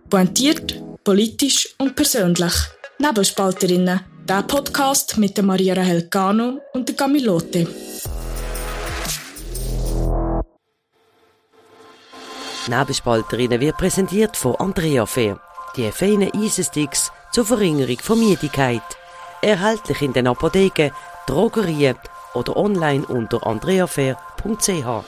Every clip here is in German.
Pointiert, politisch und persönlich. Nebelspalterinnen. Der Podcast mit der Maria Rahel Cano und der Camilote. Nebelspalterinnen wird präsentiert von Andrea Fair. Die feinen Eisensticks zur Verringerung von Müdigkeit. Erhältlich in den Apotheken, Drogerien oder online unter andreafair.ch.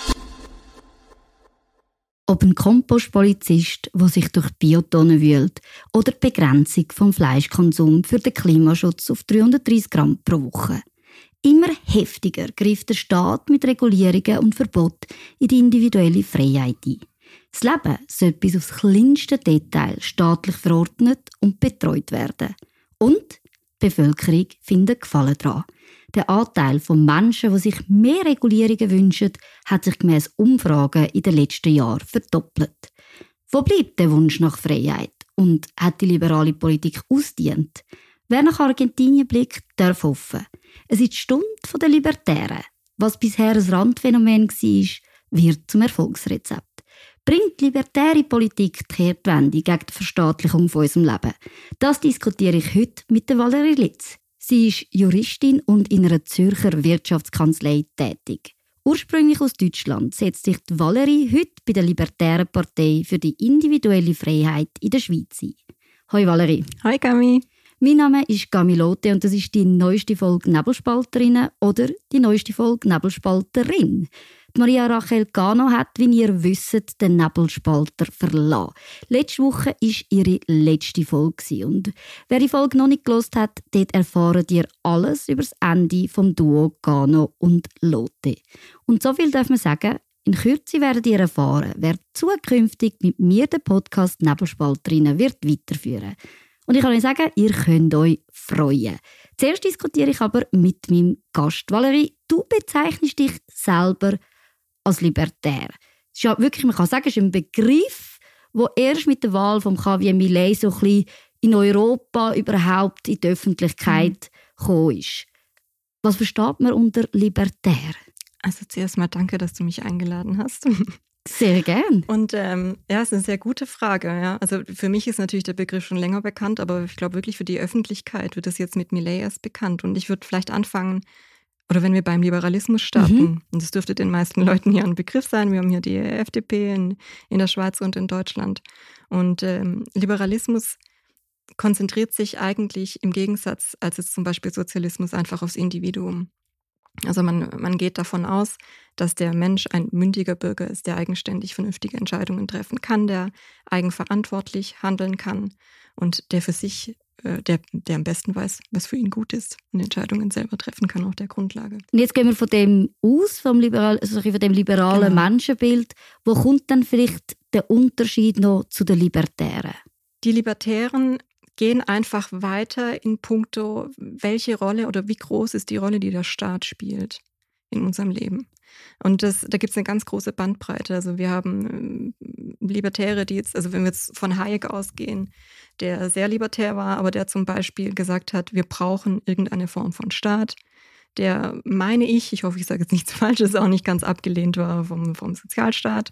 Ob ein Kompostpolizist, der sich durch Biotonnen wühlt, oder die Begrenzung vom Fleischkonsum für den Klimaschutz auf 330 Gramm pro Woche. Immer heftiger greift der Staat mit Regulierungen und Verboten in die individuelle Freiheit ein. Das Leben sollte bis aufs kleinste Detail staatlich verordnet und betreut werden. Und die Bevölkerung findet Gefallen daran. Der Anteil von Menschen, die sich mehr Regulierungen wünschen, hat sich gemäss Umfragen in den letzten Jahren verdoppelt. Wo bleibt der Wunsch nach Freiheit? Und hat die liberale Politik ausgedient? Wer nach Argentinien blickt, darf hoffen. Es ist die Stunde der Libertären. Was bisher ein Randphänomen war, wird zum Erfolgsrezept. Bringt libertäre Politik die Kehrtwende gegen die Verstaatlichung von unserem Leben? Das diskutiere ich heute mit der Valerie Litz. Sie ist Juristin und in einer Zürcher Wirtschaftskanzlei tätig. Ursprünglich aus Deutschland setzt sich die Valerie heute bei der Libertären Partei für die individuelle Freiheit in der Schweiz ein. Hoi Valerie. Hoi Cami. Mein Name ist Camilote und das ist die neueste Folge Nebelspalterinnen oder die neueste Folge Nebelspalterin. Die Maria Rahel Cano hat, wie ihr wisst, den Nebelspalter verlassen. Letzte Woche war ihre letzte Folge. Und wer die Folge noch nicht gehört hat, dort erfahren ihr alles über das Ende vom Duo Cano und Lote. Und so viel darf man sagen, in Kürze werdet ihr erfahren, wer zukünftig mit mir den Podcast Nebelspalterinnen wird weiterführen. Und ich kann euch sagen, ihr könnt euch freuen. Zuerst diskutiere ich aber mit meinem Gast. Valerie, du bezeichnest dich selber als libertär. Das ist ja wirklich, man kann sagen, es ist ein Begriff, der erst mit der Wahl von Javier Milei so ein bisschen in Europa überhaupt in die Öffentlichkeit gekommen ist. Was versteht man unter libertär? Also zuerst mal danke, dass du mich eingeladen hast. Sehr gern. Und es ist eine sehr gute Frage. Ja. Also für mich ist natürlich der Begriff schon länger bekannt, aber ich glaube wirklich für die Öffentlichkeit wird es jetzt mit Milei erst bekannt. Und ich würde vielleicht anfangen, oder wenn wir beim Liberalismus starten, und das dürfte den meisten Leuten hier ein Begriff sein, wir haben hier die FDP in der Schweiz und in Deutschland. Und Liberalismus konzentriert sich eigentlich im Gegensatz als jetzt zum Beispiel Sozialismus einfach aufs Individuum. Also man geht davon aus, dass der Mensch ein mündiger Bürger ist, der eigenständig vernünftige Entscheidungen treffen kann, der eigenverantwortlich handeln kann und der für sich, der am besten weiß, was für ihn gut ist und Entscheidungen selber treffen kann auf der Grundlage. Und jetzt gehen wir von dem aus, von dem liberalen Menschenbild. Wo kommt dann vielleicht der Unterschied noch zu den Libertären? Die Libertären gehen einfach weiter in puncto, welche Rolle oder wie groß ist die Rolle, die der Staat spielt in unserem Leben. Und da gibt es eine ganz große Bandbreite. Also wir haben Libertäre, die jetzt, also wenn wir jetzt von Hayek ausgehen, der sehr libertär war, aber der zum Beispiel gesagt hat, wir brauchen irgendeine Form von Staat, der, meine ich hoffe, ich sage jetzt nichts Falsches, auch nicht ganz abgelehnt war vom Sozialstaat,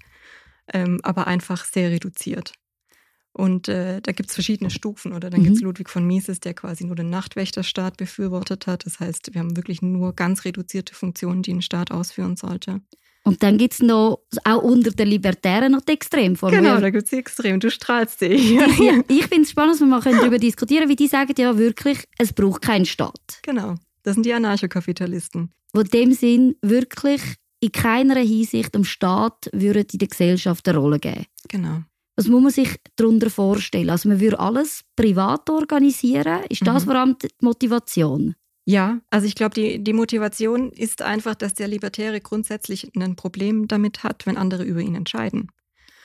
aber einfach sehr reduziert. Und da gibt es verschiedene Stufen. Oder dann gibt es Ludwig von Mises, der quasi nur den Nachtwächterstaat befürwortet hat. Das heißt, wir haben wirklich nur ganz reduzierte Funktionen, die ein Staat ausführen sollte. Und dann gibt es noch, auch unter den Libertären, noch die Extremform. Genau, da gibt es die Extrem. Du strahlst dich. Ich finde es spannend, dass wir mal darüber diskutieren können, wie die sagen ja wirklich, es braucht keinen Staat. Genau, das sind die Anarchokapitalisten. Die in dem Sinn wirklich in keiner Hinsicht dem Staat würde in der Gesellschaft eine Rolle geben. Genau. Was muss man sich darunter vorstellen? Also man würde alles privat organisieren. Ist das vor allem die Motivation? Ja, also ich glaube, die Motivation ist einfach, dass der Libertäre grundsätzlich ein Problem damit hat, wenn andere über ihn entscheiden.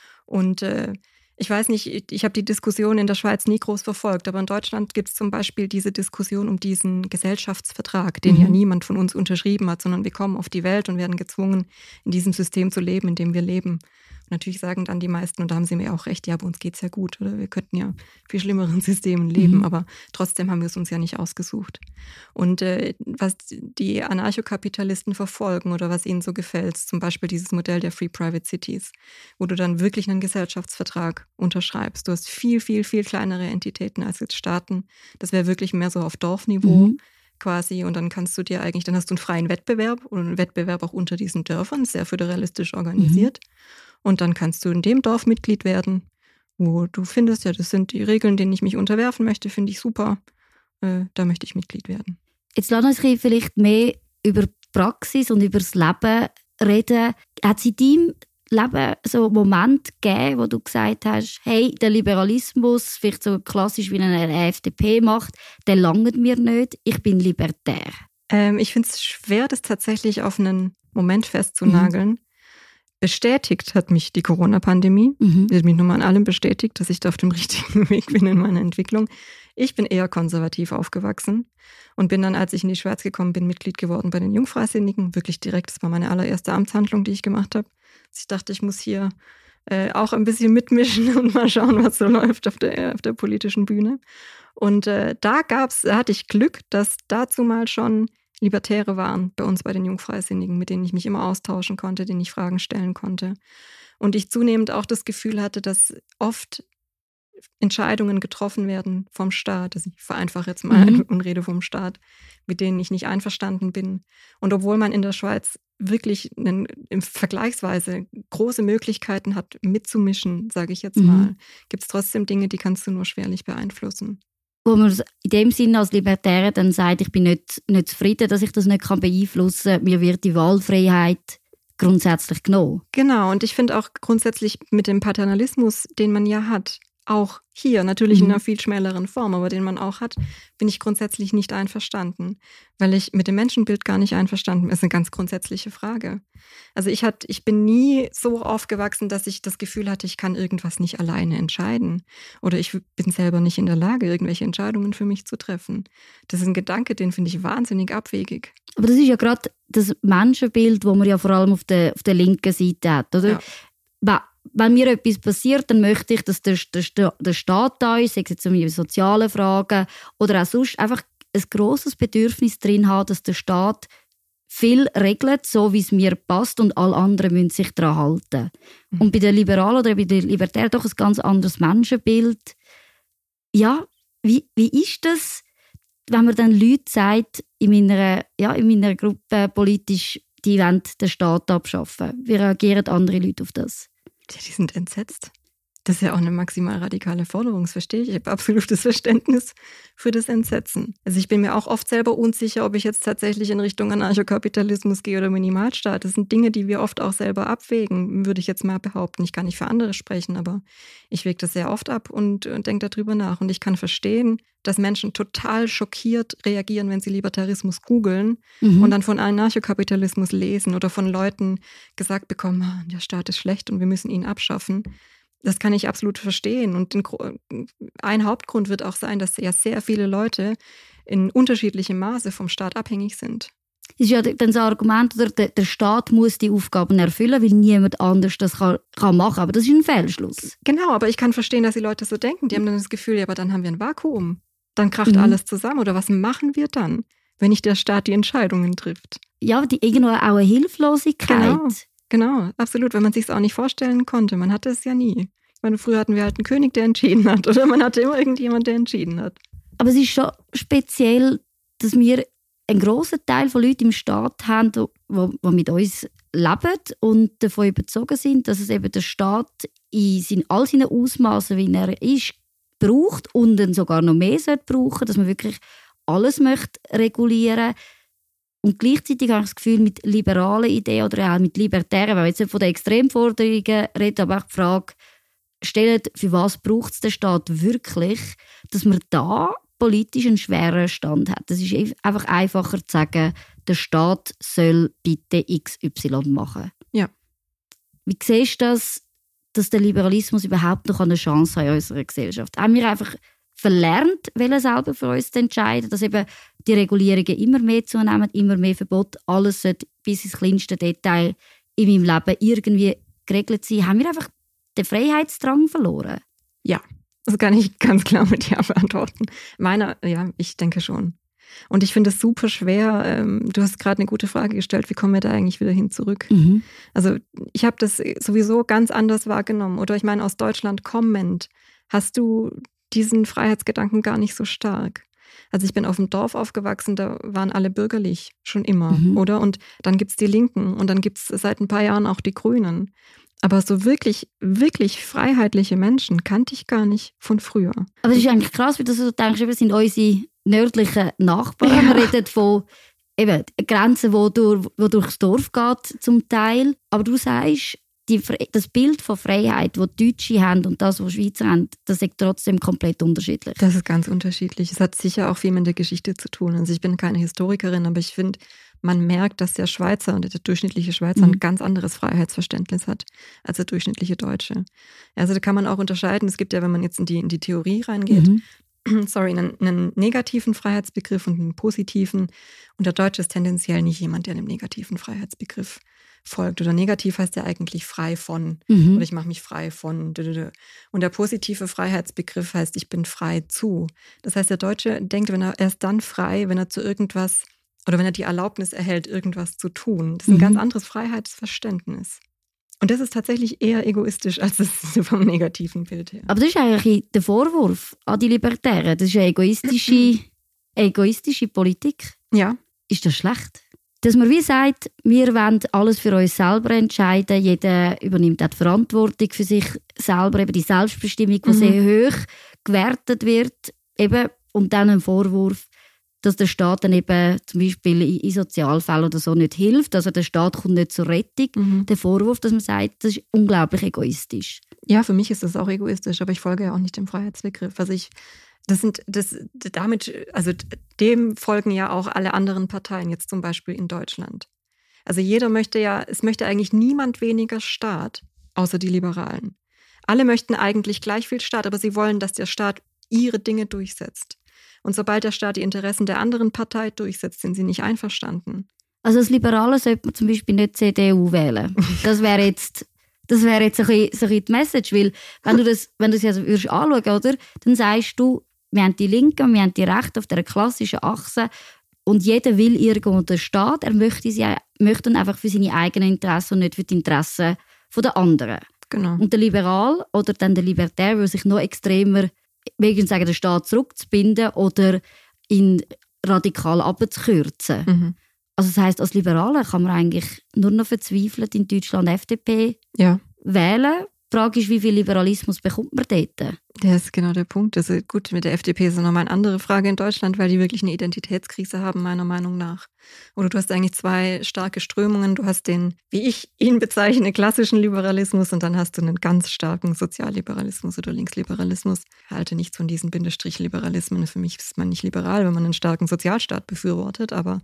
Und ich weiß nicht, ich habe die Diskussion in der Schweiz nie groß verfolgt, aber in Deutschland gibt es zum Beispiel diese Diskussion um diesen Gesellschaftsvertrag, den ja niemand von uns unterschrieben hat, sondern wir kommen auf die Welt und werden gezwungen, in diesem System zu leben, in dem wir leben. Natürlich sagen dann die meisten, und da haben sie mir auch recht, ja, bei uns geht's ja gut oder wir könnten ja viel schlimmeren Systemen leben, aber trotzdem haben wir es uns ja nicht ausgesucht. Und was die Anarchokapitalisten verfolgen oder was ihnen so gefällt, zum Beispiel dieses Modell der Free Private Cities, wo du dann wirklich einen Gesellschaftsvertrag unterschreibst. Du hast viel, viel, viel kleinere Entitäten als jetzt Staaten. Das wäre wirklich mehr so auf Dorfniveau. Quasi, und dann kannst du dir eigentlich, dann hast du einen freien Wettbewerb und einen Wettbewerb auch unter diesen Dörfern, sehr föderalistisch organisiert. Und dann kannst du in dem Dorf Mitglied werden, wo du findest, ja, das sind die Regeln, denen ich mich unterwerfen möchte, finde ich super, da möchte ich Mitglied werden. Jetzt lass uns vielleicht mehr über die Praxis und über das Leben reden. Hat es in deinem Leben so einen Moment gegeben, wo du gesagt hast, hey, der Liberalismus, vielleicht so klassisch wie eine FDP macht, der langt mir nicht, ich bin libertär? Ich finde es schwer, das tatsächlich auf einen Moment festzunageln. Bestätigt hat mich die Corona-Pandemie. Die hat mich nochmal an allem bestätigt, dass ich da auf dem richtigen Weg bin in meiner Entwicklung. Ich bin eher konservativ aufgewachsen und bin dann, als ich in die Schweiz gekommen bin, Mitglied geworden bei den Jungfreisinnigen. Wirklich direkt, das war meine allererste Amtshandlung, die ich gemacht habe. Ich dachte, ich muss hier auch ein bisschen mitmischen und mal schauen, was so läuft auf der politischen Bühne. Und da hatte ich Glück, dass dazu mal schon Libertäre waren bei uns bei den Jungfreisinnigen, mit denen ich mich immer austauschen konnte, denen ich Fragen stellen konnte. Und ich zunehmend auch das Gefühl hatte, dass oft Entscheidungen getroffen werden vom Staat. Also ich vereinfache jetzt mal und rede vom Staat, mit denen ich nicht einverstanden bin. Und obwohl man in der Schweiz wirklich vergleichsweise große Möglichkeiten hat, mitzumischen, sage ich jetzt mal, gibt es trotzdem Dinge, die kannst du nur schwerlich beeinflussen. Wo man in dem Sinne als Libertäre dann sagt, ich bin nicht zufrieden, dass ich das nicht beeinflussen kann, mir wird die Wahlfreiheit grundsätzlich genommen. Genau, und ich finde auch grundsätzlich mit dem Paternalismus, den man ja hat, auch hier, natürlich in einer viel schmäleren Form, aber den man auch hat, bin ich grundsätzlich nicht einverstanden, weil ich mit dem Menschenbild gar nicht einverstanden bin. Das ist eine ganz grundsätzliche Frage. Also ich bin nie so aufgewachsen, dass ich das Gefühl hatte, ich kann irgendwas nicht alleine entscheiden oder ich bin selber nicht in der Lage, irgendwelche Entscheidungen für mich zu treffen. Das ist ein Gedanke, den finde ich wahnsinnig abwegig. Aber das ist ja gerade das Menschenbild, das man ja vor allem auf der linken Seite hat, oder? Ja. Wenn mir etwas passiert, dann möchte ich, dass der Staat da ist, sei es jetzt um soziale Fragen oder auch sonst einfach ein grosses Bedürfnis drin hat, dass der Staat viel regelt, so wie es mir passt und alle anderen müssen sich daran halten. Und bei den Liberalen oder bei den Libertären doch ein ganz anderes Menschenbild. Ja, wie ist das, wenn man dann Leute sagt, in meiner Gruppe politisch, die wollen den Staat abschaffen? Wie reagieren andere Leute auf das? Ja, die sind entsetzt. Das ist ja auch eine maximal radikale Forderung, das verstehe ich. Ich habe absolutes Verständnis für das Entsetzen. Also ich bin mir auch oft selber unsicher, ob ich jetzt tatsächlich in Richtung Anarchokapitalismus gehe oder Minimalstaat. Das sind Dinge, die wir oft auch selber abwägen, würde ich jetzt mal behaupten. Ich kann nicht für andere sprechen, aber ich wäge das sehr oft ab und denke darüber nach. Und ich kann verstehen, dass Menschen total schockiert reagieren, wenn sie Libertarismus googeln und dann von Anarchokapitalismus lesen oder von Leuten gesagt bekommen, der Staat ist schlecht und wir müssen ihn abschaffen. Das kann ich absolut verstehen. Und ein Hauptgrund wird auch sein, dass ja sehr viele Leute in unterschiedlichem Maße vom Staat abhängig sind. Das ist ja dann das Argument, oder der Staat muss die Aufgaben erfüllen, weil niemand anders das kann machen. Aber das ist ein Fehlschluss. Genau, aber ich kann verstehen, dass die Leute so denken. Die haben dann das Gefühl, ja, aber dann haben wir ein Vakuum. Dann kracht alles zusammen. Oder was machen wir dann, wenn nicht der Staat die Entscheidungen trifft? Ja, irgendwo auch eine Hilflosigkeit. Genau, absolut, weil man sich es auch nicht vorstellen konnte. Man hatte es ja nie. Ich meine, früher hatten wir halt einen König, der entschieden hat. Oder man hatte immer irgendjemand, der entschieden hat. Aber es ist schon speziell, dass wir einen grossen Teil von Leuten im Staat haben, die mit uns leben und davon überzeugt sind, dass es eben der Staat in all seinen Ausmaßen, wie er ist, braucht und dann sogar noch mehr brauchen sollte, dass man wirklich alles möchte regulieren. Und gleichzeitig habe ich das Gefühl, mit liberalen Ideen oder auch mit libertären, wenn wir jetzt nicht von den Extremforderungen reden, aber auch die Frage stellen, für was braucht es den Staat wirklich, dass man da politisch einen schweren Stand hat. Es ist einfach einfacher zu sagen, der Staat soll bitte XY machen. Ja. Wie siehst du das, dass der Liberalismus überhaupt noch eine Chance hat in unserer Gesellschaft? Haben wir einfach verlernt, selber für uns zu entscheiden, dass eben die Regulierungen immer mehr zunehmen, immer mehr Verbote, alles sollte bis ins kleinste Detail in meinem Leben irgendwie geregelt sein. Haben wir einfach den Freiheitsdrang verloren? Ja, das kann ich ganz klar mit Ja beantworten. Ich denke schon. Und ich finde es super schwer. Du hast gerade eine gute Frage gestellt, wie kommen wir da eigentlich wieder hin zurück? Mhm. Also ich habe das sowieso ganz anders wahrgenommen. Oder ich meine, aus Deutschland kommend hast du diesen Freiheitsgedanken gar nicht so stark. Also ich bin auf dem Dorf aufgewachsen, da waren alle bürgerlich, schon immer, oder? Und dann gibt es die Linken und dann gibt es seit ein paar Jahren auch die Grünen. Aber so wirklich, wirklich freiheitliche Menschen kannte ich gar nicht von früher. Aber es ist eigentlich krass, wie du so denkst, wir sind unsere nördlichen Nachbarn. Ja. Wir reden von eben Grenzen, die durchs Dorf geht zum Teil. Aber du sagst, das Bild von Freiheit, das die Deutsche haben und das, was die Schweizer haben, das ist trotzdem komplett unterschiedlich. Das ist ganz unterschiedlich. Es hat sicher auch viel mit der Geschichte zu tun. Also ich bin keine Historikerin, aber ich finde, man merkt, dass der Schweizer und der durchschnittliche Schweizer ein ganz anderes Freiheitsverständnis hat als der durchschnittliche Deutsche. Also da kann man auch unterscheiden. Es gibt ja, wenn man jetzt in die Theorie reingeht, einen negativen Freiheitsbegriff und einen positiven. Und der Deutsche ist tendenziell nicht jemand, der einem negativen Freiheitsbegriff folgt. Oder negativ heißt ja eigentlich frei von. Oder ich mache mich frei von. Und der positive Freiheitsbegriff heißt, ich bin frei zu. Das heißt, der Deutsche denkt, er ist dann frei, wenn er zu irgendwas oder wenn er die Erlaubnis erhält, irgendwas zu tun. Das ist ein ganz anderes Freiheitsverständnis. Und das ist tatsächlich eher egoistisch als das vom negativen Bild her. Aber das ist eigentlich der Vorwurf an die Libertären. Das ist eine egoistische Politik. Ja. Ist das schlecht? Dass man wie sagt, wir wollen alles für uns selber entscheiden, jeder übernimmt auch die Verantwortung für sich selber, eben die Selbstbestimmung, die sehr hoch gewertet wird. Eben, und dann ein Vorwurf, dass der Staat dann eben zum Beispiel in Sozialfällen oder so nicht hilft. Also der Staat kommt nicht zur Rettung. Der Vorwurf, dass man sagt, das ist unglaublich egoistisch. Ja, für mich ist das auch egoistisch, aber ich folge ja auch nicht dem Freiheitsbegriff. Also dem folgen ja auch alle anderen Parteien, jetzt zum Beispiel in Deutschland. Also es möchte eigentlich niemand weniger Staat, außer die Liberalen. Alle möchten eigentlich gleich viel Staat, aber sie wollen, dass der Staat ihre Dinge durchsetzt. Und sobald der Staat die Interessen der anderen Partei durchsetzt, sind sie nicht einverstanden. Also als Liberale sollte man zum Beispiel nicht CDU wählen. Das wäre jetzt ein bisschen die Message, weil wenn du das jetzt anschauen würdest, oder, dann sagst du, wir haben die Linken und wir haben die Rechten auf dieser klassischen Achse und jeder will irgendwo den Staat. Er möchte dann einfach für seine eigenen Interessen und nicht für die Interessen der anderen. Genau. Und der Liberal oder dann der Libertär will sich noch extremer sagen, den Staat zurückzubinden oder ihn radikal abzukürzen. Also das heisst, als Liberaler kann man eigentlich nur noch verzweifelt in Deutschland FDP wählen. Die Frage ist, wie viel Liberalismus bekommt man dort? Das ist genau der Punkt. Also gut, mit der FDP ist nochmal eine andere Frage in Deutschland, weil die wirklich eine Identitätskrise haben, meiner Meinung nach. Oder du hast eigentlich zwei starke Strömungen. Du hast den, wie ich ihn bezeichne, klassischen Liberalismus und dann hast du einen ganz starken Sozialliberalismus oder Linksliberalismus. Ich halte nichts von diesen Bindestrich-Liberalismen. Für mich ist man nicht liberal, wenn man einen starken Sozialstaat befürwortet, aber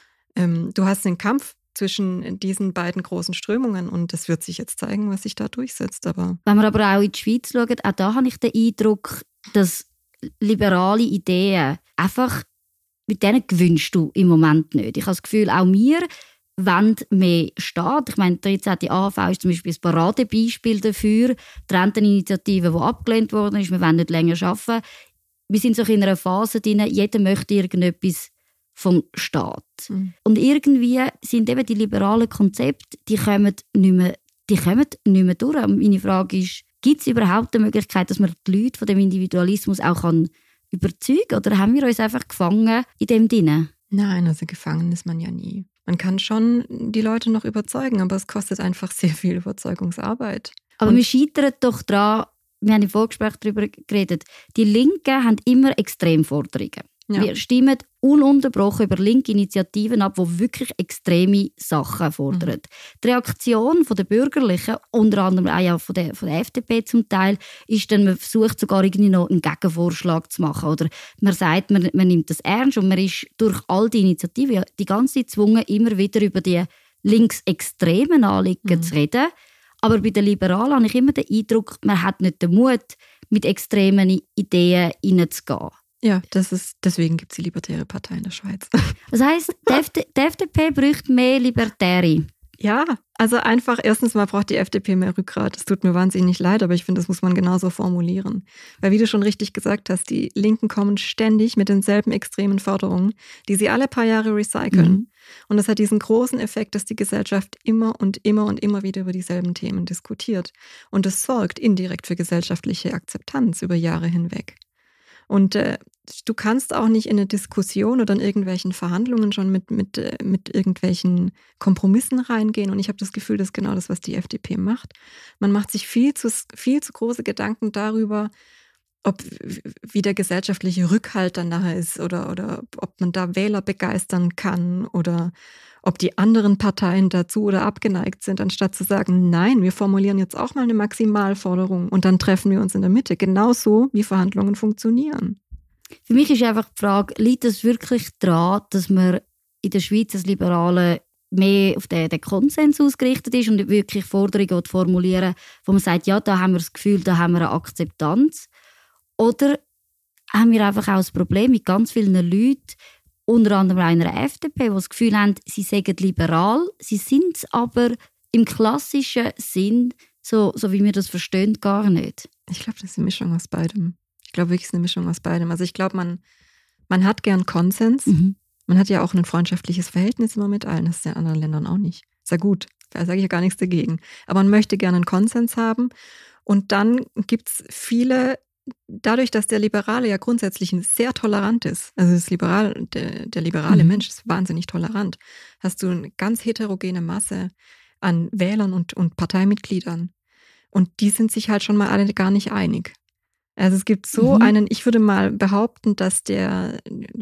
du hast den Kampf zwischen diesen beiden großen Strömungen und das wird sich jetzt zeigen, was sich da durchsetzt. Aber wenn wir aber auch in die Schweiz schauen, auch da habe ich den Eindruck, dass liberale Ideen einfach, mit denen gewünscht du im Moment nicht. Ich habe das Gefühl, auch wir wollen mehr Staat. Ich meine, die 13. AHV ist zum Beispiel ein Paradebeispiel dafür. Die Renteninitiative, die abgelehnt worden ist, wir wollen nicht länger arbeiten. Wir sind so in einer Phase drin, jeder möchte irgendetwas vom Staat. Und irgendwie sind eben die liberalen Konzepte, die kommen nicht mehr durch. Und meine Frage ist, gibt es überhaupt eine Möglichkeit, dass man die Leute von dem Individualismus auch überzeugen kann? Oder haben wir uns einfach gefangen in dem drin? Nein, also gefangen ist man ja nie. Man kann schon die Leute noch überzeugen, aber es kostet einfach sehr viel Überzeugungsarbeit. Aber wir scheitern doch daran, wir haben im Vorgespräch darüber geredet, die Linken haben immer Extremforderungen. Ja. Wir stimmen ununterbrochen über linke Initiativen ab, die wirklich extreme Sachen fordern. Die Reaktion der Bürgerlichen, unter anderem auch von der FDP zum Teil, ist dann, man versucht sogar irgendwie noch einen Gegenvorschlag zu machen. Oder man sagt, man nimmt das ernst und man ist durch all die Initiativen die ganze Zeit gezwungen, immer wieder über die linksextremen Anliegen zu reden. Aber bei den Liberalen habe ich immer den Eindruck, man hat nicht den Mut, mit extremen Ideen hineinzugehen. Ja, deswegen gibt es die Libertäre Partei in der Schweiz. Das heisst, die FDP bräuchte mehr Libertäre. Ja, also einfach, erstens mal braucht die FDP mehr Rückgrat. Es tut mir wahnsinnig leid, aber ich finde, das muss man genauso formulieren. Weil wie du schon richtig gesagt hast, die Linken kommen ständig mit denselben extremen Forderungen, die sie alle paar Jahre recyceln. Mhm. Und das hat diesen großen Effekt, dass die Gesellschaft immer und immer und immer wieder über dieselben Themen diskutiert. Und es sorgt indirekt für gesellschaftliche Akzeptanz über Jahre hinweg. Und du kannst auch nicht in eine Diskussion oder in irgendwelchen Verhandlungen schon mit irgendwelchen Kompromissen reingehen. Und ich habe das Gefühl, das ist genau das, was die FDP macht. Man macht sich viel zu große Gedanken darüber, wie der gesellschaftliche Rückhalt dann nachher ist oder ob man da Wähler begeistern kann oder ob die anderen Parteien dazu oder abgeneigt sind, anstatt zu sagen, nein, wir formulieren jetzt auch mal eine Maximalforderung und dann treffen wir uns in der Mitte. Genauso wie Verhandlungen funktionieren. Für mich ist einfach die Frage, liegt es wirklich daran, dass man in der Schweiz als Liberale mehr auf den Konsens ausgerichtet ist und wirklich Forderungen formulieren, wo man sagt, ja, da haben wir das Gefühl, da haben wir eine Akzeptanz. Oder haben wir einfach auch das Problem mit ganz vielen Leuten, unter anderem einer FDP, die das Gefühl haben, sie seien liberal, sie sind es aber im klassischen Sinn, so wie wir das verstehen, gar nicht. Ich glaube, das ist eine Mischung aus beidem. Ich glaube wirklich, es ist eine Mischung aus beidem. Also ich glaube, man hat gern Konsens. Mhm. Man hat ja auch ein freundschaftliches Verhältnis immer mit allen. Das ist ja in anderen Ländern auch nicht. Ist ja gut, da sage ich ja gar nichts dagegen. Aber man möchte gerne einen Konsens haben. Und dann gibt es viele, dadurch, dass der Liberale ja grundsätzlich sehr tolerant ist, also der liberale Mensch ist wahnsinnig tolerant, hast du eine ganz heterogene Masse an Wählern und Parteimitgliedern. Und die sind sich halt schon mal alle gar nicht einig. Also es gibt so ich würde mal behaupten, dass der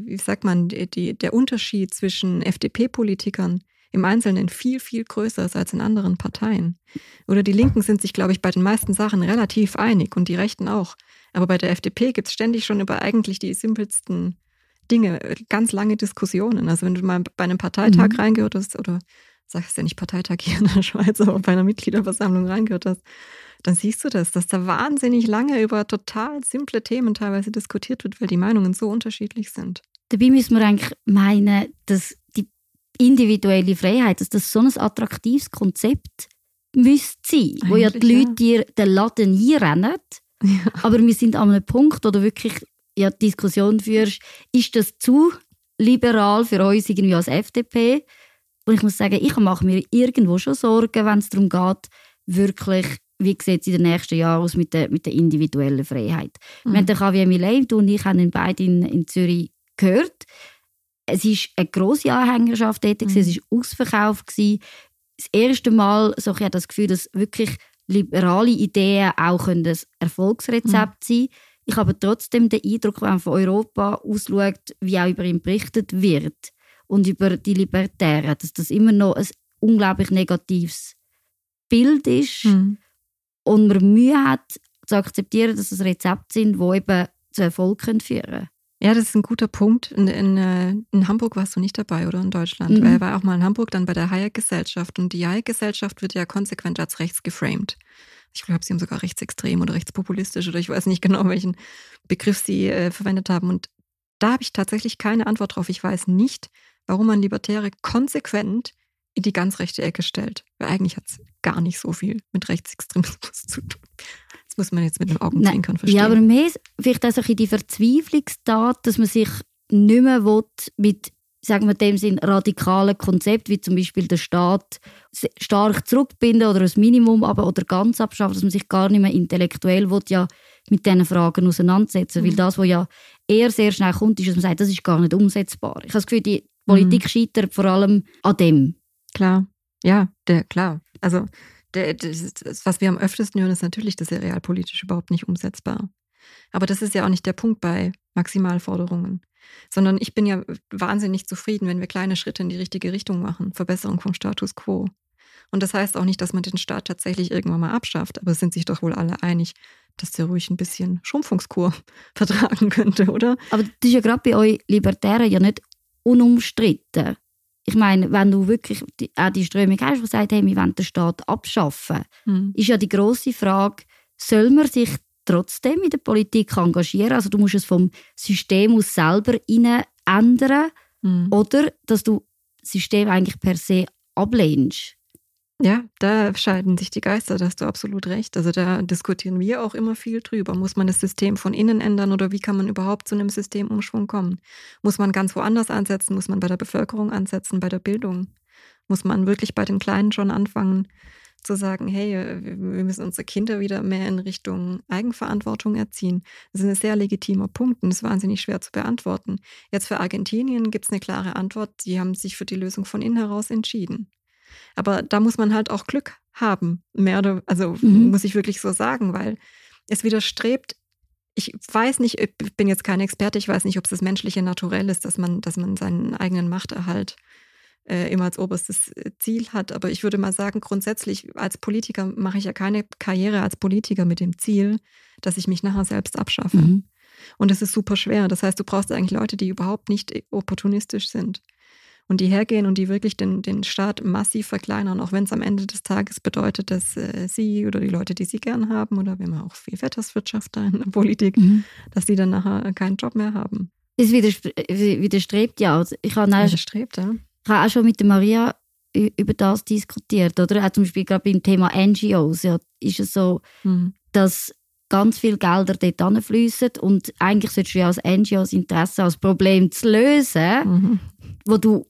Unterschied zwischen FDP-Politikern im Einzelnen viel, viel größer ist als in anderen Parteien. Oder die Linken sind sich, glaube ich, bei den meisten Sachen relativ einig und die Rechten auch. Aber bei der FDP gibt es ständig schon über eigentlich die simpelsten Dinge ganz lange Diskussionen. Also wenn du mal bei einem Parteitag reingehört hast, oder sagst ja nicht Parteitag hier in der Schweiz, aber bei einer Mitgliederversammlung reingehört hast, dann siehst du dass da wahnsinnig lange über total simple Themen teilweise diskutiert wird, weil die Meinungen so unterschiedlich sind. Dabei müssen wir eigentlich meinen, dass die individuelle Freiheit, dass das so ein attraktives Konzept müsste sein, wo ja die Leute dir den Laden hinrennen. Ja. Aber wir sind an einem Punkt, wo du wirklich die Diskussion führst, ist das zu liberal für uns irgendwie als FDP? Und ich muss sagen, ich mache mir irgendwo schon Sorgen, wenn es darum geht, wirklich, wie sieht es in den nächsten Jahren aus mit der individuellen Freiheit. Wir haben den Javier Milei, du und ich haben ihn beide in Zürich gehört. Es war eine grosse Anhängerschaft dort, es war ausverkauft. Das erste Mal so, ich habe das Gefühl, dass wirklich liberale Ideen auch ein Erfolgsrezept sein können. Ich habe trotzdem den Eindruck, wenn man von Europa ausschaut, wie auch über ihn berichtet wird und über die Libertären, dass das immer noch ein unglaublich negatives Bild ist und man Mühe hat, zu akzeptieren, dass es Rezepte sind, die eben zu Erfolg führen können. Ja, das ist ein guter Punkt. In Hamburg warst du nicht dabei, oder in Deutschland? Weil er war auch mal in Hamburg, dann bei der Hayek-Gesellschaft. Und die Hayek-Gesellschaft wird ja konsequent als rechts geframed. Ich glaube, sie haben sogar rechtsextrem oder rechtspopulistisch oder ich weiß nicht genau, welchen Begriff sie verwendet haben. Und da habe ich tatsächlich keine Antwort drauf. Ich weiß nicht, warum man Libertäre konsequent in die ganz rechte Ecke stellt. Weil eigentlich hat es gar nicht so viel mit Rechtsextremismus zu tun. Das muss man jetzt mit dem Augenzwinkern verstehen. Ja, aber mehr vielleicht auch so die Verzweiflungstat, dass man sich nicht mehr mit, sagen wir dem Sinn, radikalen Konzept, wie zum Beispiel der Staat, stark zurückbinden oder ein Minimum oder ganz abschaffen, dass man sich gar nicht mehr intellektuell mit diesen Fragen auseinandersetzen. Weil das, was ja eher sehr schnell kommt, ist, dass man sagt, das ist gar nicht umsetzbar. Ich habe das Gefühl, die Politik scheitert vor allem an dem. Klar, ja, klar. Also was wir am öftesten hören, ist natürlich, das ist ja realpolitisch überhaupt nicht umsetzbar. Aber das ist ja auch nicht der Punkt bei Maximalforderungen. Sondern ich bin ja wahnsinnig zufrieden, wenn wir kleine Schritte in die richtige Richtung machen. Verbesserung vom Status quo. Und das heißt auch nicht, dass man den Staat tatsächlich irgendwann mal abschafft. Aber es sind sich doch wohl alle einig, dass der ruhig ein bisschen Schrumpfungskur vertragen könnte, oder? Aber das ist ja gerade bei euch Libertären ja nicht unumstritten. Ich meine, wenn du wirklich auch die Strömung hast, die sagt, hey, wir wollen den Staat abschaffen, ist ja die grosse Frage, soll man sich trotzdem in der Politik engagieren? Also du musst es vom System aus selber ändern oder dass du das System eigentlich per se ablehnst. Ja, da scheiden sich die Geister, da hast du absolut recht. Also da diskutieren wir auch immer viel drüber. Muss man das System von innen ändern oder wie kann man überhaupt zu einem Systemumschwung kommen? Muss man ganz woanders ansetzen? Muss man bei der Bevölkerung ansetzen, bei der Bildung? Muss man wirklich bei den Kleinen schon anfangen zu sagen, hey, wir müssen unsere Kinder wieder mehr in Richtung Eigenverantwortung erziehen? Das ist ein sehr legitimer Punkt und ist wahnsinnig schwer zu beantworten. Jetzt für Argentinien gibt es eine klare Antwort. Die haben sich für die Lösung von innen heraus entschieden. Aber da muss man halt auch Glück haben, muss ich wirklich so sagen, weil es widerstrebt, ich weiß nicht, ich bin jetzt kein Experte, ich weiß nicht, ob es das menschliche Naturell ist, dass man seinen eigenen Machterhalt immer als oberstes Ziel hat. Aber ich würde mal sagen, grundsätzlich als Politiker mache ich ja keine Karriere als Politiker mit dem Ziel, dass ich mich nachher selbst abschaffe. Mhm. Und das ist super schwer. Das heißt, du brauchst eigentlich Leute, die überhaupt nicht opportunistisch sind. Und die hergehen und die wirklich den Staat massiv verkleinern, auch wenn es am Ende des Tages bedeutet, dass sie oder die Leute, die sie gern haben, oder wir haben auch viel Vetterswirtschaft da in der Politik, dass die dann nachher keinen Job mehr haben. Es widerstrebt ja. Also ich habe auch schon mit der Maria über das diskutiert. Oder? Auch zum Beispiel gerade beim Thema NGOs ist es so, dass ganz viele Gelder dort hinfließen und eigentlich solltest du ja als NGO das Interesse als Problem zu lösen, wo du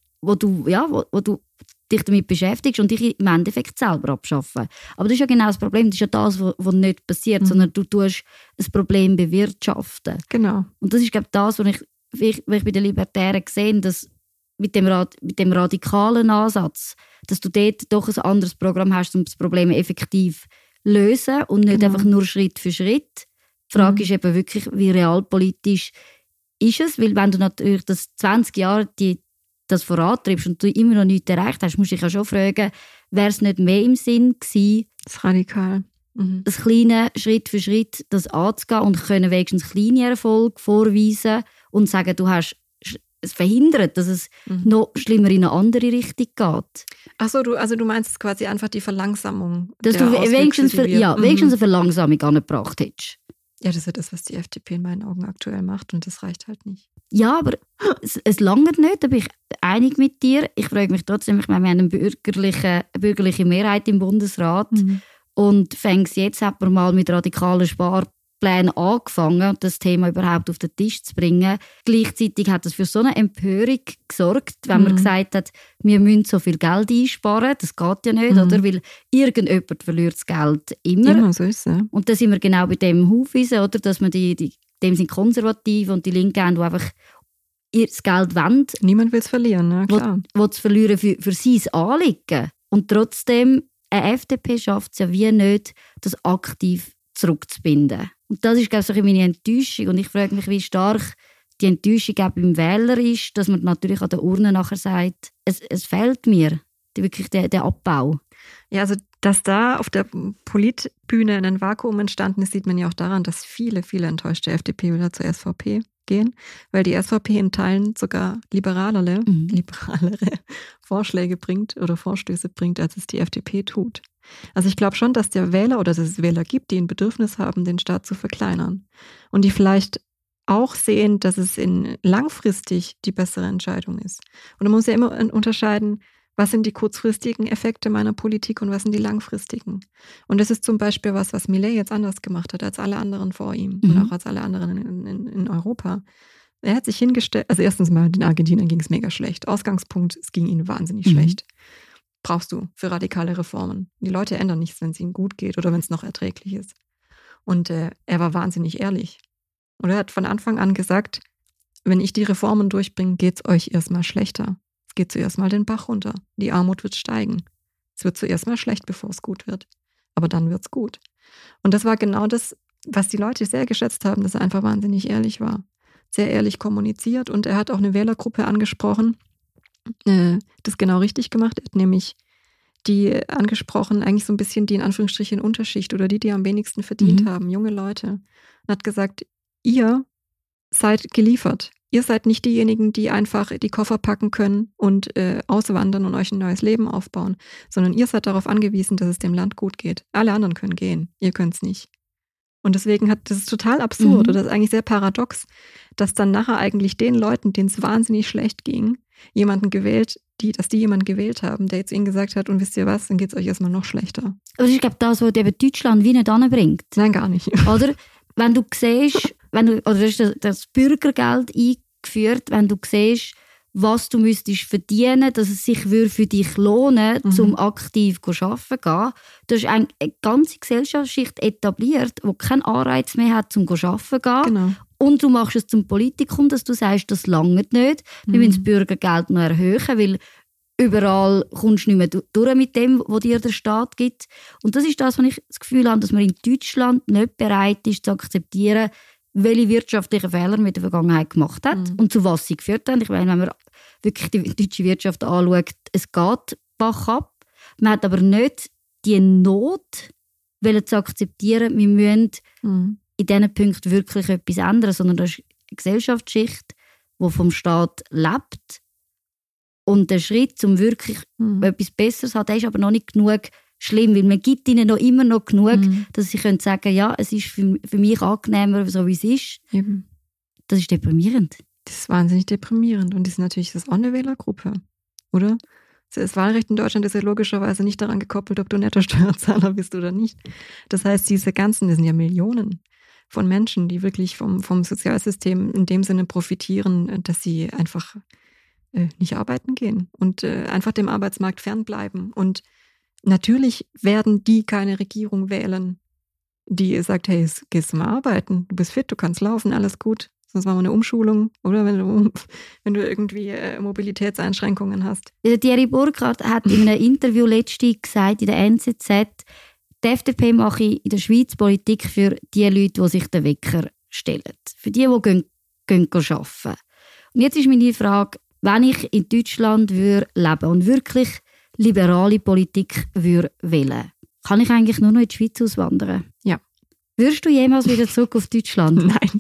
dich damit beschäftigst und dich im Endeffekt selber abschaffen. Aber das ist ja genau das Problem. Das ist ja das, was nicht passiert, sondern du tust ein Problem bewirtschaften. Genau. Und das ist, glaube ich, das, was ich bei den Libertären sehe, dass mit dem radikalen Ansatz, dass du dort doch ein anderes Programm hast, um das Problem effektiv zu lösen und nicht einfach nur Schritt für Schritt. Die Frage ist eben wirklich, wie realpolitisch ist es? Weil wenn du natürlich das 20 Jahre das vorantreibst und du immer noch nichts erreicht hast, musst du dich ja schon fragen, wäre es nicht mehr im Sinn gewesen, das ist radikal. Das kleine Schritt für Schritt das anzugehen und können wenigstens kleine Erfolge vorweisen und sagen, du hast es verhindert, dass es noch schlimmer in eine andere Richtung geht. Achso, du meinst quasi einfach die Verlangsamung. Dass du wenigstens eine Verlangsamung angebracht hättest. Ja, das ist ja das, was die FDP in meinen Augen aktuell macht und das reicht halt nicht. Ja, aber es langt nicht, da bin ich einig mit dir. Ich frage mich trotzdem, ich meine, wir haben eine bürgerliche Mehrheit im Bundesrat und jetzt hat man mal mit radikalen Sparplänen angefangen, das Thema überhaupt auf den Tisch zu bringen. Gleichzeitig hat das für so eine Empörung gesorgt, wenn man gesagt hat, wir müssen so viel Geld einsparen. Das geht ja nicht, oder? Weil irgendjemand verliert das Geld immer. Immer so ist es, ja. Und da sind wir genau bei dem Haufen, oder? Dass man dem sind konservativ und die Linken haben, die einfach das Geld wollen. Niemand will es verlieren, ja, klar. Wo es verlieren für sein Anliegen. Und trotzdem, eine FDP schafft es ja wie nicht, das aktiv zurückzubinden. Und das ist, glaube ich, meine Enttäuschung. Und ich frage mich, wie stark die Enttäuschung auch beim Wähler ist, dass man natürlich an der Urne nachher sagt, es fehlt mir wirklich der Abbau. Ja, also dass da auf der Politbühne ein Vakuum entstanden ist, sieht man ja auch daran, dass viele, viele enttäuschte FDP-Wähler zur SVP gehen, weil die SVP in Teilen sogar liberalere Vorschläge bringt oder Vorstöße bringt, als es die FDP tut. Also ich glaube schon, dass der Wähler oder dass es Wähler gibt, die ein Bedürfnis haben, den Staat zu verkleinern und die vielleicht auch sehen, dass es langfristig die bessere Entscheidung ist. Und man muss ja immer unterscheiden, was sind die kurzfristigen Effekte meiner Politik und was sind die langfristigen. Und das ist zum Beispiel was Milei jetzt anders gemacht hat als alle anderen vor ihm und auch als alle anderen in Europa. Er hat sich hingestellt, also erstens mal, den Argentinern ging es mega schlecht. Ausgangspunkt, es ging ihnen wahnsinnig schlecht. Brauchst du für radikale Reformen. Die Leute ändern nichts, wenn es ihnen gut geht oder wenn es noch erträglich ist. Und er war wahnsinnig ehrlich. Und er hat von Anfang an gesagt, wenn ich die Reformen durchbringe, geht es euch erstmal schlechter. Es geht zuerst mal den Bach runter. Die Armut wird steigen. Es wird zuerst mal schlecht, bevor es gut wird. Aber dann wird es gut. Und das war genau das, was die Leute sehr geschätzt haben, dass er einfach wahnsinnig ehrlich war. Sehr ehrlich kommuniziert. Und er hat auch eine Wählergruppe angesprochen, das genau richtig gemacht. Er hat nämlich die angesprochen, eigentlich so ein bisschen die in Anführungsstrichen Unterschicht oder die am wenigsten verdient haben, junge Leute. Und hat gesagt, ihr seid geliefert. Ihr seid nicht diejenigen, die einfach die Koffer packen können und auswandern und euch ein neues Leben aufbauen, sondern ihr seid darauf angewiesen, dass es dem Land gut geht. Alle anderen können gehen, ihr könnt es nicht. Und deswegen das ist total absurd oder das ist eigentlich sehr paradox, dass dann nachher eigentlich den Leuten, denen es wahnsinnig schlecht ging, jemanden gewählt, dass die jemanden gewählt haben, der jetzt ihnen gesagt hat, und wisst ihr was, dann geht es euch erstmal noch schlechter. Aber das ist, glaube ich, das, was eben Deutschland wie nicht anbringt. Nein, gar nicht. Oder? Wenn du siehst, oder das ist das Bürgergeld eingeführt, wenn du siehst, was du müsstest verdienen, dass es sich für dich lohnen würde, um aktiv zu arbeiten zu gehen. Du hast eine ganze Gesellschaftsschicht etabliert, die keinen Anreiz mehr hat, zum arbeiten zu gehen. Genau. Und du machst es zum Politikum, dass du sagst, das langt nicht. Wir müssen das Bürgergeld noch erhöhen, weil überall kommst du nicht mehr durch mit dem, was dir der Staat gibt. Und das ist das, was ich das Gefühl habe, dass man in Deutschland nicht bereit ist, zu akzeptieren, welche wirtschaftlichen Fehler man in der Vergangenheit gemacht hat und zu was sie geführt haben. Ich meine, wenn man wirklich die deutsche Wirtschaft anschaut, es geht Bach ab. Man hat aber nicht die Not zu akzeptieren, wir müssen in diesen Punkten wirklich etwas ändern, sondern das ist eine Gesellschaftsschicht, die vom Staat lebt. Und der Schritt, um wirklich etwas Besseres zu haben, der ist aber noch nicht genug schlimm, weil man gibt ihnen noch immer noch genug, dass sie können sagen, ja, es ist für mich angenehmer, so wie es ist. Eben. Das ist deprimierend. Das ist wahnsinnig deprimierend. Und das ist natürlich auch eine Wählergruppe, oder? Das Wahlrecht in Deutschland ist ja logischerweise nicht daran gekoppelt, ob du netter Steuerzahler bist oder nicht. Das heißt, das sind ja Millionen von Menschen, die wirklich vom Sozialsystem in dem Sinne profitieren, dass sie einfach nicht arbeiten gehen und einfach dem Arbeitsmarkt fernbleiben. Und natürlich werden die keine Regierung wählen, die sagt, hey, gehst du mal arbeiten, du bist fit, du kannst laufen, alles gut. Sonst machen wir eine Umschulung, oder? Wenn du irgendwie Mobilitätseinschränkungen hast. Thierry Burkhardt hat in einem Interview letztens gesagt, in der NZZ, die FDP mache in der Schweiz Politik für die Leute, die sich den Wecker stellen. Für die gehen arbeiten. Und jetzt ist meine Frage, wenn ich in Deutschland leben würde und wirklich liberale Politik wählen würde, kann ich eigentlich nur noch in die Schweiz auswandern? Ja. Würdest du jemals wieder zurück auf Deutschland? Nein.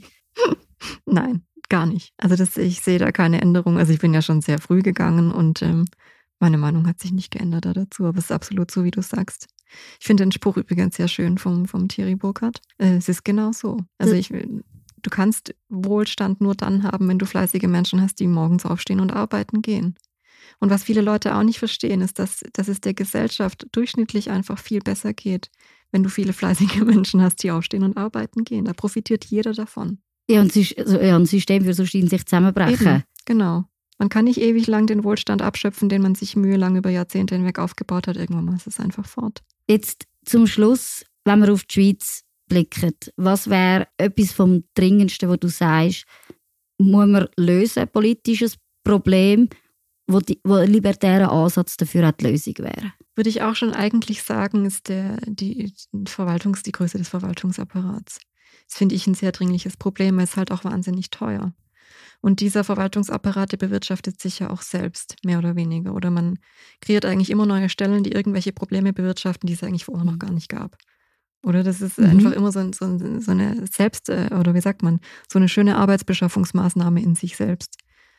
Nein, gar nicht. Also ich sehe da keine Änderung. Also ich bin ja schon sehr früh gegangen und meine Meinung hat sich nicht geändert dazu. Aber es ist absolut so, wie du sagst. Ich finde den Spruch übrigens sehr schön vom Thierry Burkhardt. Es ist genau so. Also du kannst Wohlstand nur dann haben, wenn du fleißige Menschen hast, die morgens aufstehen und arbeiten gehen. Und was viele Leute auch nicht verstehen, ist, dass es der Gesellschaft durchschnittlich einfach viel besser geht, wenn du viele fleißige Menschen hast, die aufstehen und arbeiten gehen. Da profitiert jeder davon. Ja, und ein System würde sonst in sich zusammenbrechen. Eben, genau. Man kann nicht ewig lang den Wohlstand abschöpfen, den man sich mühelang über Jahrzehnte hinweg aufgebaut hat. Irgendwann mal ist es einfach fort. Jetzt zum Schluss, wenn wir auf die Schweiz blicken, was wäre etwas vom Dringendsten, wo du sagst, muss man lösen, ein politisches Problem, wo ein libertärer Ansatz dafür auch die Lösung wäre? Würde ich auch schon eigentlich sagen, ist die Größe des Verwaltungsapparats. Das finde ich ein sehr dringliches Problem. Er ist halt auch wahnsinnig teuer. Und dieser Verwaltungsapparat, der bewirtschaftet sich ja auch selbst, mehr oder weniger. Oder man kreiert eigentlich immer neue Stellen, die irgendwelche Probleme bewirtschaften, die es eigentlich vorher noch gar nicht gab. Oder das ist einfach immer so eine Selbst- oder wie sagt man, so eine schöne Arbeitsbeschaffungsmaßnahme in sich selbst.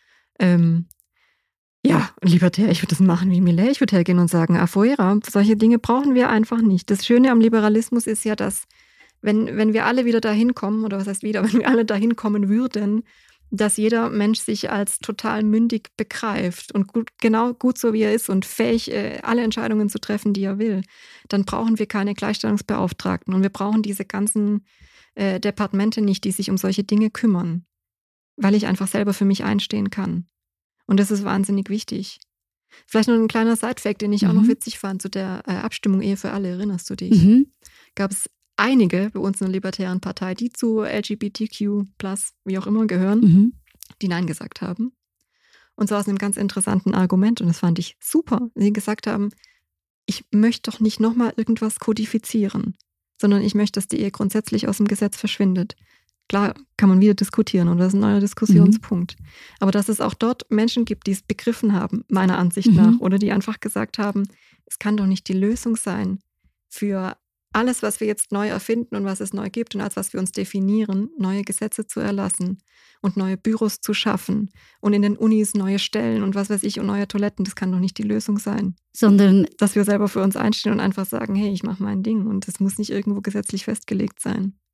Ja, libertär, ich würde das machen wie Millet. Ich würde hergehen und sagen, afuera, solche Dinge brauchen wir einfach nicht. Das Schöne am Liberalismus ist ja, dass wenn wir alle wieder dahin kommen, oder was heißt wieder, wenn wir alle dahin kommen würden, dass jeder Mensch sich als total mündig begreift und gut so wie er ist und fähig, alle Entscheidungen zu treffen, die er will, dann brauchen wir keine Gleichstellungsbeauftragten und wir brauchen diese ganzen Departemente nicht, die sich um solche Dinge kümmern, weil ich einfach selber für mich einstehen kann. Und das ist wahnsinnig wichtig. Vielleicht noch ein kleiner Side-Fact, den ich auch noch witzig fand, zu der Abstimmung Ehe für alle, erinnerst du dich? Gab es einige bei uns in der Libertären Partei, die zu LGBTQ+, wie auch immer, gehören, die Nein gesagt haben. Und zwar aus einem ganz interessanten Argument, und das fand ich super. Sie gesagt haben, ich möchte doch nicht nochmal irgendwas kodifizieren, sondern ich möchte, dass die Ehe grundsätzlich aus dem Gesetz verschwindet. Klar, kann man wieder diskutieren oder das ist ein neuer Diskussionspunkt. Aber dass es auch dort Menschen gibt, die es begriffen haben, meiner Ansicht nach, oder die einfach gesagt haben, es kann doch nicht die Lösung sein für alles, was wir jetzt neu erfinden und was es neu gibt und als was wir uns definieren, neue Gesetze zu erlassen und neue Büros zu schaffen und in den Unis neue Stellen und was weiß ich und neue Toiletten, das kann doch nicht die Lösung sein. Sondern, dass wir selber für uns einstehen und einfach sagen, hey, ich mache mein Ding und das muss nicht irgendwo gesetzlich festgelegt sein.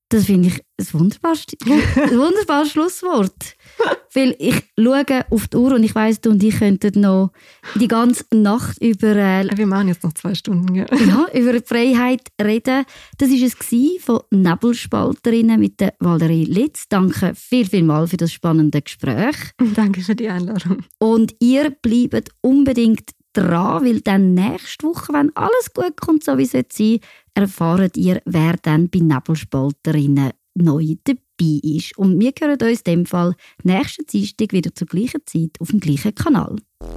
Das finde ich ein wunderbares Schlusswort. Weil ich schaue auf die Uhr und ich weiss, du und ich könnten noch die ganze Nacht über... wir machen jetzt noch 2 Stunden. Ja, über die Freiheit reden. Das war es von Nebelspalterinnen mit der Valerie Litz. Danke vielmals für das spannende Gespräch. Danke für die Einladung. Und ihr bleibt unbedingt dran, weil dann nächste Woche, wenn alles gut kommt, so wie es sein soll, erfahrt ihr, wer dann bei Nebelspalterinnen neu dabei ist. Und wir hören uns in dem Fall nächsten Dienstag wieder zur gleichen Zeit auf dem gleichen Kanal.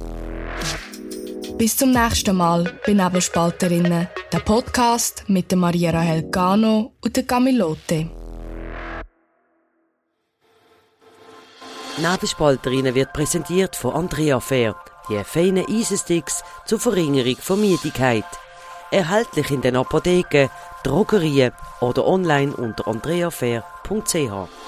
Bis zum nächsten Mal bei Nebelspalterinnen, der Podcast mit der Maria Rahel Gano und der Camilote. Nebelspalterinnen wird präsentiert von Andrea Fair, die feinen Eisensticks zur Verringerung von Müdigkeit. Erhältlich in den Apotheken, Drogerien oder online unter andreafair.ch.